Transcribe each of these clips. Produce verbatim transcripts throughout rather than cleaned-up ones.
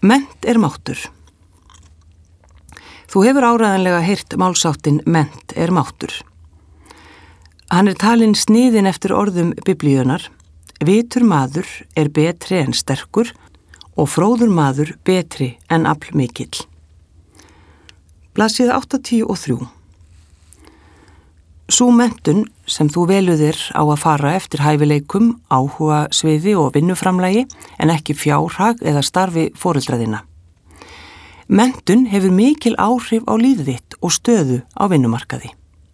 Mennt er máttur. Þú hefur áreiðanlega heyrt málsáttin mennt er máttur. Hann er talinn sniðinn eftir orðum biblíunar: vitur maður er betri en sterkur og fróður maður betri en aflmikill. Blaðsíða áttatíu og þrjú. Sú menntun sem þú veluðir á að fara eftir hæfileikum, áhuga sviði og vinnuframlagi en ekki fjárhag eða starfi foreldræðina. Menntun hefur mikil áhrif á líf þitt og stöðu á vinnumarkaði.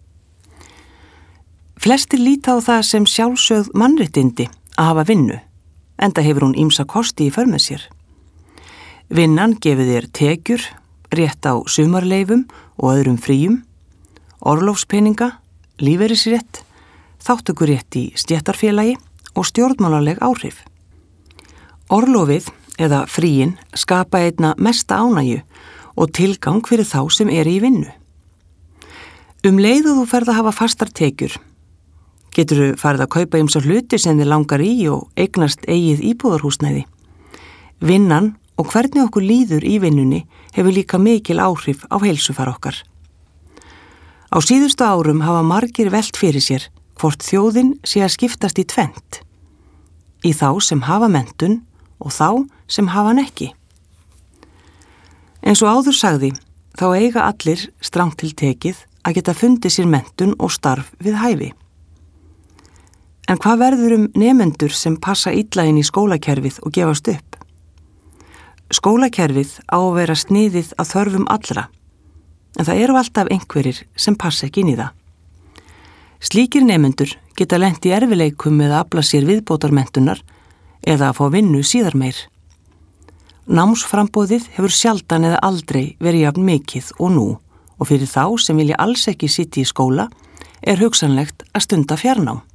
Flestir líta á það sem sjálfsögð mannréttindi að hafa vinnu, enda hefur hún ýmsa kosti í för með sér. Vinnan gefur þér tekjur, rétt á sumarleifum og öðrum fríum, orlofspeninga, lífeyrisrétt, þátttökurétt í stéttarfélagi og stjórnmálaleg áhrif. Orlofið eða fríin skapa einna mesta ánægju og tilgang fyrir þá sem er í vinnu. Um leið og þú ferð að hafa fastar tekjur, getur þú farið að kaupa ýmsa hluti sem þið langar í og eignast eigið íbúðarhúsnæði. Vinnan og hvernig okkur líður í vinnunni hefur líka mikil áhrif á heilsufar okkar. Á síðustu árum hafa margir velt fyrir sér hvort þjóðin sé að skiptast í tvennt, í þá sem hafa menntun og þá sem hafa hann ekki. Eins og áður sagði, þá eiga allir strangt til tekið að geta fundið sér menntun og starf við hæfi. En hvað verður um nemendur sem passa illa inn í skólakerfið og gefast upp? Skólakerfið á að vera sniðið að þörfum allra, en það eru alltaf einhverjir sem passa ekki inn í það. Slíkir nemendur geta lent í erfileikum með að afla sér viðbótarmenntunar eða að fá vinnu síðar meir. Námsframboðið hefur sjaldan eða aldrei verið jafn mikið og nú og fyrir þá sem vilja alls ekki sitja í skóla er hugsanlegt að stunda fjarnám.